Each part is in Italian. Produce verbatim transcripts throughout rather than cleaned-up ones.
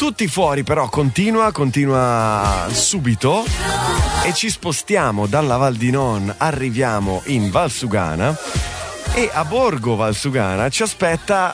Tutti fuori, però continua, continua subito e ci spostiamo dalla Val di Non, arriviamo in Valsugana e a Borgo Valsugana ci aspetta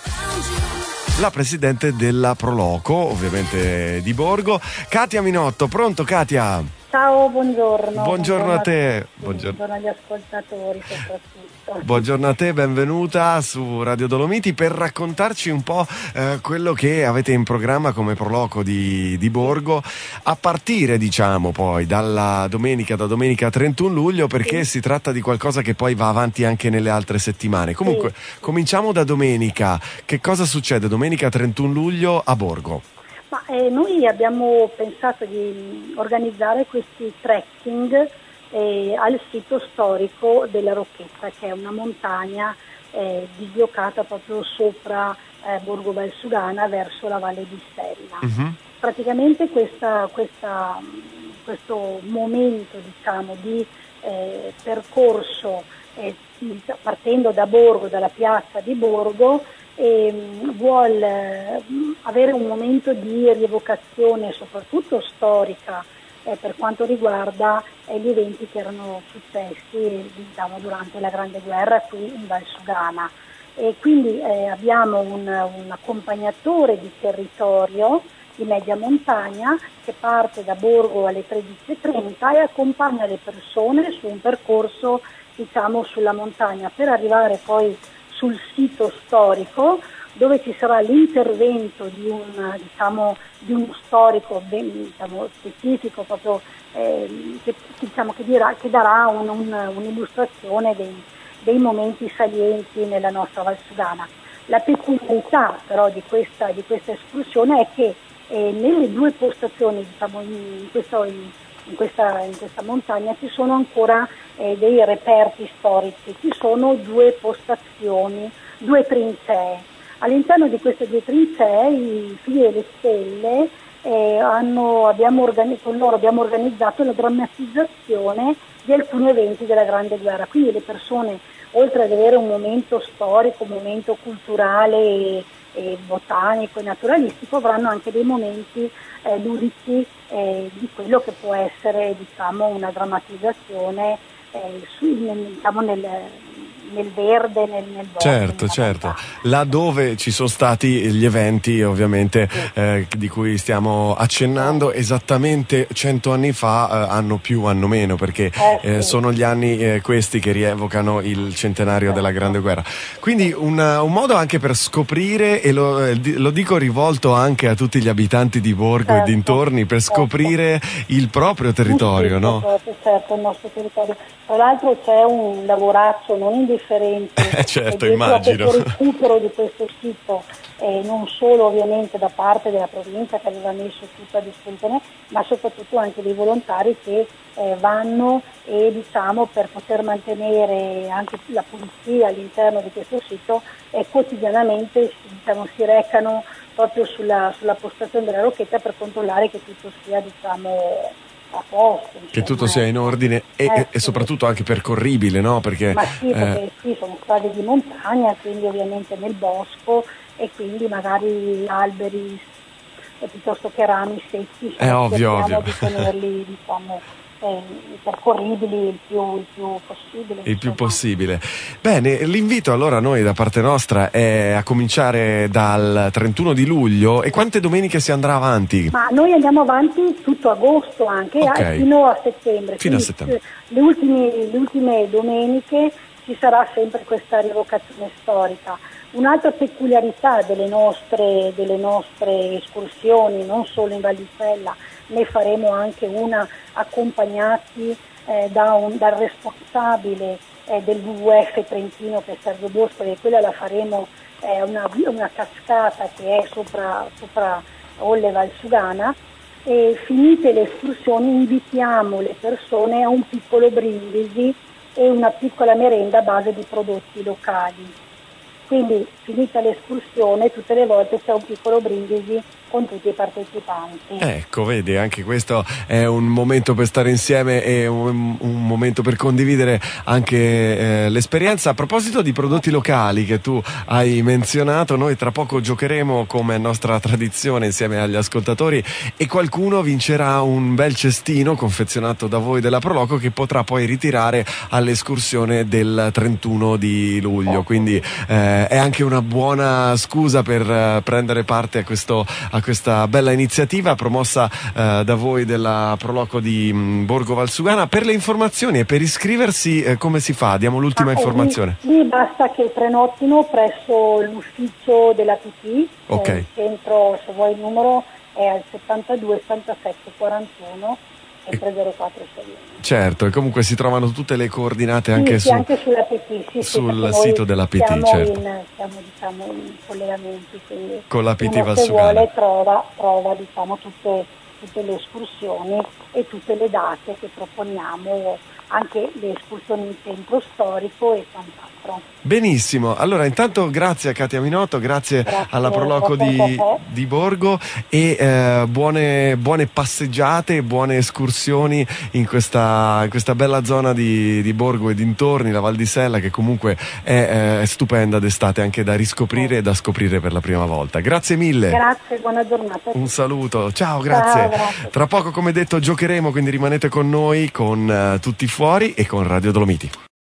la presidente della Proloco, ovviamente di Borgo, Katia Minotto. Pronto, Katia? Ciao, buongiorno. Buongiorno a te. Buongiorno. Buongiorno agli ascoltatori soprattutto. Buongiorno a te, benvenuta su Radio Dolomiti per raccontarci un po' eh, quello che avete in programma come Proloco di, di Borgo, a partire diciamo poi dalla domenica, da domenica trentuno luglio, perché sì. Si tratta di qualcosa che poi va avanti anche nelle altre settimane. Comunque, sì. Cominciamo da domenica. Che cosa succede domenica trentuno luglio a Borgo? Ma, eh, noi abbiamo pensato di organizzare questi trekking eh, al sito storico della Rocchetta, che è una montagna eh, dislocata proprio sopra eh, Borgo Valsugana verso la Valle di Stella. Uh-huh. Praticamente questa, questa, questo momento diciamo, di eh, percorso eh, partendo da Borgo, dalla piazza di Borgo, e vuol avere un momento di rievocazione soprattutto storica eh, per quanto riguarda eh, gli eventi che erano successi diciamo, durante la Grande Guerra qui in Valsugana. E quindi eh, abbiamo un, un accompagnatore di territorio di media montagna che parte da Borgo alle tredici e trenta e accompagna le persone su un percorso diciamo, sulla montagna per arrivare poi sul sito storico dove ci sarà l'intervento di un, diciamo, di uno storico ben, diciamo, specifico proprio, eh, che, diciamo, che, dirà, che darà un, un, un'illustrazione dei, dei momenti salienti nella nostra Valsugana. La peculiarità però di questa, di questa escursione è che eh, nelle due postazioni diciamo, in, questo, in, in, questa, in questa montagna ci sono ancora eh, dei reperti storici, ci sono due postazioni, due trincee. All'interno di queste due trincee i Figli delle Stelle eh, hanno, abbiamo organi- con loro abbiamo organizzato la drammatizzazione di alcuni eventi della Grande Guerra, quindi le persone oltre ad avere un momento storico, un momento culturale e, e botanico e naturalistico avranno anche dei momenti eh, ludici eh, di quello che può essere diciamo, una drammatizzazione eh, su, nel, diciamo, nel nel verde, nel, nel bosco. Certo, certo. Là dove ci sono stati gli eventi ovviamente sì. eh, di cui stiamo accennando, sì. Esattamente cento anni fa, eh, anno più, anno meno, perché eh, sì. eh, sono gli anni eh, questi che rievocano il centenario certo. della Grande Guerra. Quindi un, un modo anche per scoprire, e lo, lo dico rivolto anche a tutti gli abitanti di Borgo certo. e dintorni, per certo. scoprire il proprio territorio, sì, no? Certo, certo, il nostro territorio. Tra l'altro c'è un lavoraccio non indifferente eh certo, eh, immagino. per il recupero di questo sito, eh, non solo ovviamente da parte della provincia che aveva messo tutto a disposizione, ma soprattutto anche dei volontari che eh, vanno e diciamo per poter mantenere anche la pulizia all'interno di questo sito e quotidianamente diciamo, si recano proprio sulla, sulla postazione della Rocchetta per controllare che tutto sia diciamo a posto, insomma, che tutto sia in ordine e, eh, e, e soprattutto anche percorribile, no? Perché, ma sì, perché eh... sì, sono strade di montagna, quindi ovviamente nel bosco e quindi magari alberi eh, piuttosto che rami secchi, è ovvio, ovvio. di tenerli diciamo eh, percorribili il più, il più possibile. Il più possibile. Bene, l'invito allora noi da parte nostra è a cominciare dal trentuno di luglio. E quante domeniche si andrà avanti? Ma noi andiamo avanti tutto agosto anche, okay. eh, fino a settembre. Fino Quindi, a settembre. Le ultime, le ultime domeniche ci sarà sempre questa rievocazione storica. Un'altra peculiarità delle nostre, delle nostre escursioni, non solo in Val di Stella, ne faremo anche una accompagnati eh, da un, dal responsabile eh, del W W F Trentino, che è Sergio Bosco, e quella la faremo eh, una, una cascata che è sopra, sopra Olle Valsugana. E finite le escursioni invitiamo le persone a un piccolo brindisi e una piccola merenda a base di prodotti locali. Quindi finita l'escursione tutte le volte c'è un piccolo brindisi con tutti i partecipanti. Ecco, vedi, anche questo è un momento per stare insieme e un, un momento per condividere anche eh, l'esperienza. A proposito di prodotti locali che tu hai menzionato, noi tra poco giocheremo come nostra tradizione insieme agli ascoltatori e qualcuno vincerà un bel cestino confezionato da voi della Proloco che potrà poi ritirare all'escursione del trentuno di luglio, quindi eh, è anche una buona scusa per eh, prendere parte a questo a questa bella iniziativa promossa eh, da voi della Proloco di mh, Borgo Valsugana. Per le informazioni e per iscriversi eh, come si fa? Diamo l'ultima ah, informazione. Lì, lì basta che prenotino presso l'ufficio della P T, okay. Il centro, se vuoi il numero è al settantadue settantasette quarantuno e tre zero quattro sei uno. Certo, e comunque si trovano tutte le coordinate sì, anche, sì, su, anche sulla P T, sì, sul sì, sito della P T, siamo certo. In, siamo diciamo in collegamenti, quindi con la P T uno Valsugana. Se vuole trova, trova diciamo tutte, tutte le escursioni e tutte le date che proponiamo, anche le escursioni in centro storico e quant'altro. Benissimo, allora intanto grazie a Katia Minotto, grazie, grazie alla Proloco di, di Borgo e eh, buone, buone passeggiate, buone escursioni in questa, in questa bella zona di, di Borgo e dintorni, la Val di Sella, che comunque è, è stupenda d'estate, anche da riscoprire e da scoprire per la prima volta. Grazie mille. Grazie, buona giornata. Un saluto, ciao, grazie. Ciao, grazie. Tra poco, come detto, giocheremo, quindi rimanete con noi, con uh, Tutti Fuori e con Radio Dolomiti.